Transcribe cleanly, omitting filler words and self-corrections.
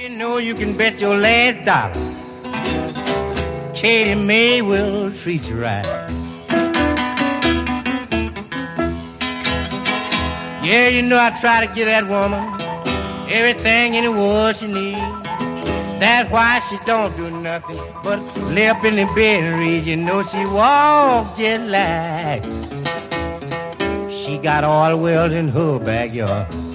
You know you can bet your last dollar Katie May will treat you right. Yeah, you know I try to get that woman everything in the world she needs. That's why she don't do nothing but lay up in the bed and read. You know she walk just like she got all the world in her backyard.